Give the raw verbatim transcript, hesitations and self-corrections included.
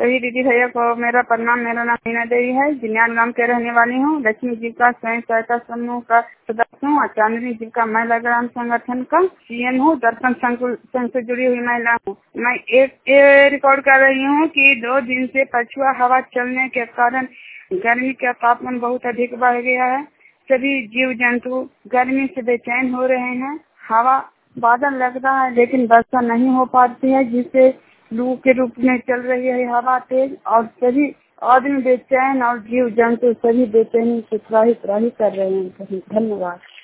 सभी दीदी भैया को मेरा प्रणाम। मेरा नाम मीना देवी है, जिन्यान गांव के रहने वाली हूँ। लक्ष्मी जी का स्वयं सहायता समूह का सदस्य हूँ और चांदनी जी का महिला ग्राम संगठन का सीएम हूँ। दर्पण संघ से जुड़ी हुई महिला हूँ। मैं एक ये रिकॉर्ड कर रही हूँ कि दो दिन से पछुआ हवा चलने के कारण गर्मी का तापमान बहुत अधिक बढ़ गया है। सभी जीव जंतु गर्मी से बेचैन हो रहे हैं। हवा बादल लग रहा है लेकिन वर्षा नहीं हो पाती है, जिससे लू के रूप में चल रही है हवा तेज, और सभी आदमी बेचैन और जीव जंतु सभी बेचैनी से त्राही त्राही कर रहे हैं। धन्यवाद।